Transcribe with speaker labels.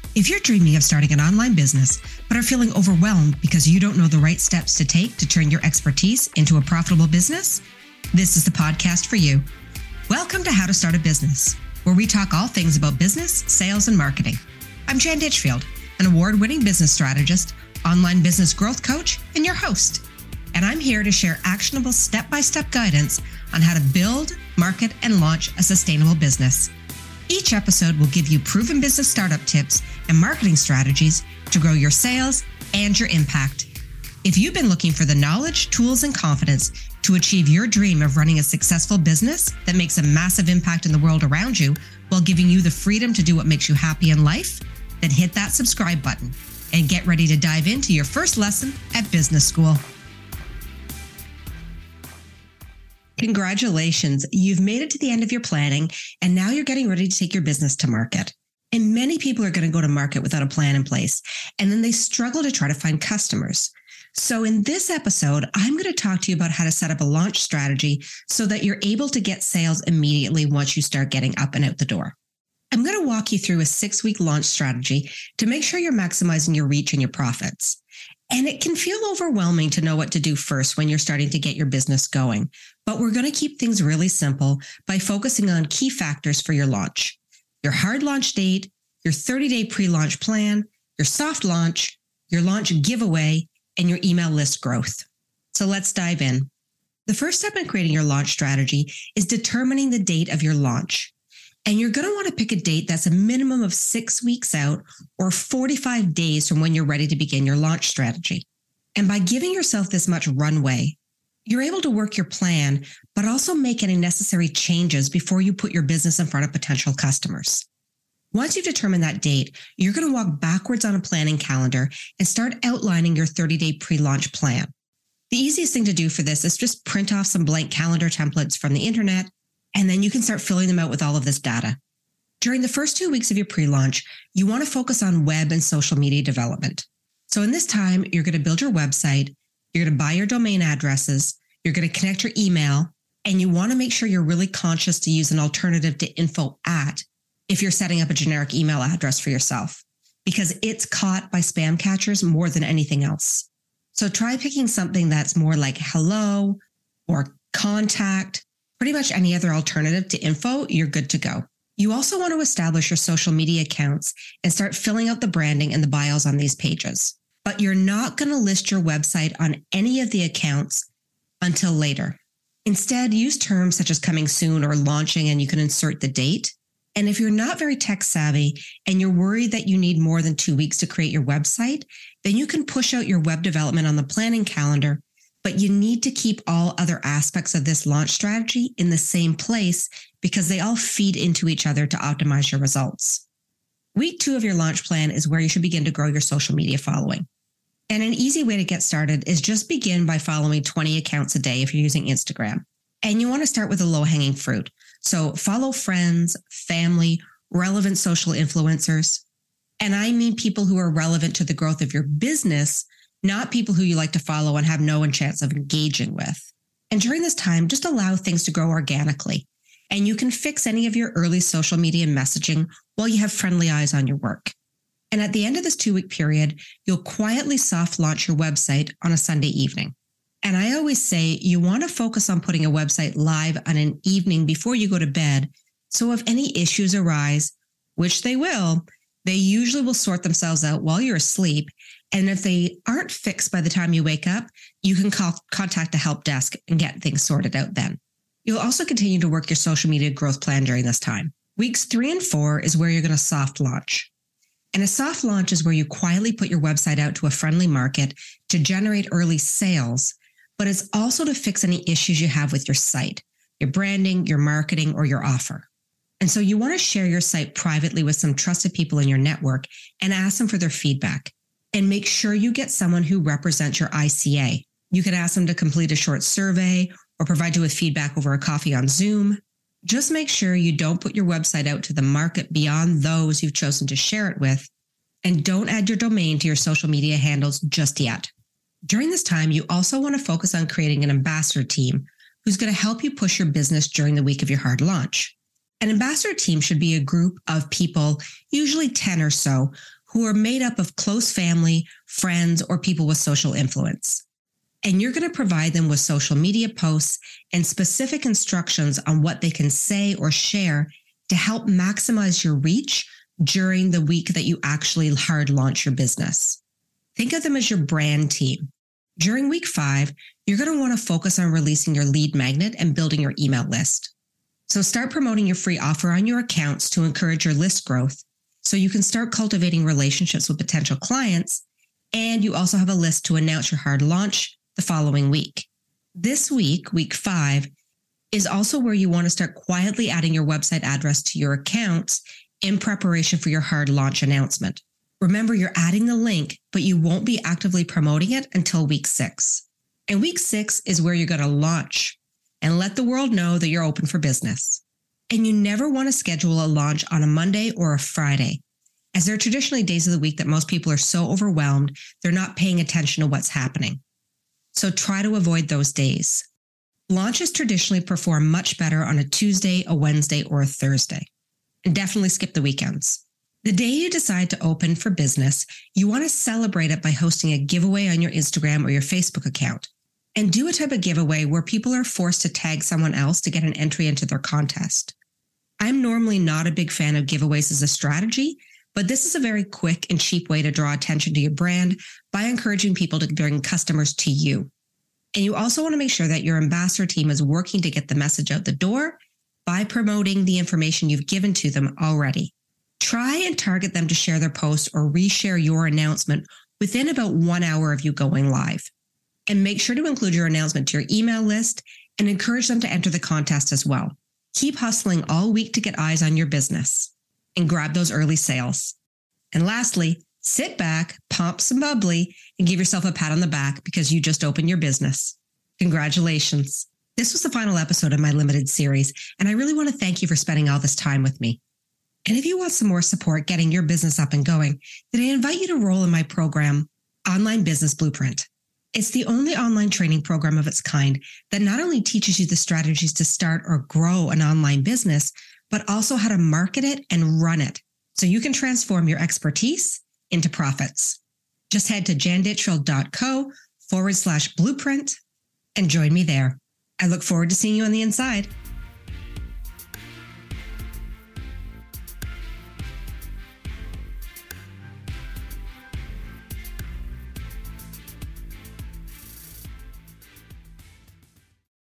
Speaker 1: If you're dreaming of starting an online business, but are feeling overwhelmed because you don't know the right steps to take to turn your expertitise into a profitable business, this is the podcast for you. Welcome to How to Start a Business, where we talk all things about business, sales, and marketing. I'm Jan Ditchfield, an award-winning business strategist, online business growth coach, and your host. And I'm here to share actionable step-by-step guidance on how to build, market, and launch a sustainable business. Each episode will give you proven business startup tips and marketing strategies to grow your sales and your impact. If you've been looking for the knowledge, tools, and confidence to achieve your dream of running a successful business that makes a massive impact in the world around you while giving you the freedom to do what makes you happy in life, then hit that subscribe button and get ready to dive into your first lesson at business school. Congratulations, you've made it to the end of your planning, and now you're getting ready to take your business to market. And many people are going to go to market without a plan in place, and then they struggle to try to find customers. So in this episode, I'm going to talk to you about how to set up a launch strategy so that you're able to get sales immediately once you start getting up and out the door. I'm going to walk you through a 6-week launch strategy to make sure you're maximizing your reach and your profits. And it can feel overwhelming to know what to do first when you're starting to get your business going. But we're going to keep things really simple by focusing on key factors for your launch: your hard launch date, your 30-day pre-launch plan, your soft launch, your launch giveaway, and your email list growth. So let's dive in. The first step in creating your launch strategy is determining the date of your launch. And you're going to want to pick a date that's a minimum of 6 weeks out or 45 days from when you're ready to begin your launch strategy. And by giving yourself this much runway, you're able to work your plan, but also make any necessary changes before you put your business in front of potential customers. Once you've determined that date, you're going to walk backwards on a planning calendar and start outlining your 30-day pre-launch plan. The easiest thing to do for this is just print off some blank calendar templates from the internet, and then you can start filling them out with all of this data. During the first 2 weeks of your pre-launch, you want to focus on web and social media development. So in this time, you're going to build your website, you're going to buy your domain addresses, you're going to connect your email, and you want to make sure you're really conscious to use an alternative to info@ if you're setting up a generic email address for yourself, because it's caught by spam catchers more than anything else. So try picking something that's more like hello or contact. Pretty much any other alternative to info, you're good to go. You also want to establish your social media accounts and start filling out the branding and the bios on these pages. But you're not going to list your website on any of the accounts until later. Instead, use terms such as coming soon or launching, and you can insert the date. And if you're not very tech savvy and you're worried that you need more than 2 weeks to create your website, then you can push out your web development on the planning calendar. But you need to keep all other aspects of this launch strategy in the same place because they all feed into each other to optimize your results. Week 2 of your launch plan is where you should begin to grow your social media following. And an easy way to get started is just begin by following 20 accounts a day if you're using Instagram. And you want to start with the low-hanging fruit. So follow friends, family, relevant social influencers. And I mean people who are relevant to the growth of your business, not people who you like to follow and have no chance of engaging with. And during this time, just allow things to grow organically. And you can fix any of your early social media messaging while you have friendly eyes on your work. And at the end of this 2-week period, you'll quietly soft launch your website on a Sunday evening. And I always say you want to focus on putting a website live on an evening before you go to bed. So if any issues arise, which they will, they usually will sort themselves out while you're asleep. And if they aren't fixed by the time you wake up, you can contact the help desk and get things sorted out then. You'll also continue to work your social media growth plan during this time. Weeks 3 and 4 is where you're going to soft launch. And a soft launch is where you quietly put your website out to a friendly market to generate early sales, but it's also to fix any issues you have with your site, your branding, your marketing, or your offer. And so you want to share your site privately with some trusted people in your network and ask them for their feedback. And make sure you get someone who represents your ICA. You could ask them to complete a short survey or provide you with feedback over a coffee on Zoom. Just make sure you don't put your website out to the market beyond those you've chosen to share it with, and don't add your domain to your social media handles just yet. During this time, you also want to focus on creating an ambassador team who's going to help you push your business during the week of your hard launch. An ambassador team should be a group of people, usually 10 or so, who are made up of close family, friends, or people with social influence. And you're going to provide them with social media posts and specific instructions on what they can say or share to help maximize your reach during the week that you actually hard launch your business. Think of them as your brand team. During week 5, you're going to want to focus on releasing your lead magnet and building your email list. So start promoting your free offer on your accounts to encourage your list growth so you can start cultivating relationships with potential clients. And you also have a list to announce your hard launch the following week. This week, week 5, is also where you want to start quietly adding your website address to your accounts in preparation for your hard launch announcement. Remember, you're adding the link, but you won't be actively promoting it until week 6. And week 6 is where you're going to launch and let the world know that you're open for business. And you never want to schedule a launch on a Monday or a Friday, as they're traditionally days of the week that most people are so overwhelmed, they're not paying attention to what's happening. So try to avoid those days. Launches traditionally perform much better on a Tuesday, a Wednesday, or a Thursday. And definitely skip the weekends. The day you decide to open for business, you want to celebrate it by hosting a giveaway on your Instagram or your Facebook account. And do a type of giveaway where people are forced to tag someone else to get an entry into their contest. I'm normally not a big fan of giveaways as a strategy, but this is a very quick and cheap way to draw attention to your brand by encouraging people to bring customers to you. And you also want to make sure that your ambassador team is working to get the message out the door by promoting the information you've given to them already. Try and target them to share their post or reshare your announcement within about 1 hour of you going live. And make sure to include your announcement to your email list and encourage them to enter the contest as well. Keep hustling all week to get eyes on your business and grab those early sales. And lastly, sit back, pump some bubbly, and give yourself a pat on the back because you just opened your business. Congratulations. This was the final episode of my limited series, and I really want to thank you for spending all this time with me. And if you want some more support getting your business up and going, then I invite you to roll in my program, Online Business Blueprint. It's the only online training program of its kind that not only teaches you the strategies to start or grow an online business, but also how to market it and run it so you can transform your expertise into profits. Just head to janditchfield.co/blueprint and join me there. I look forward to seeing you on the inside.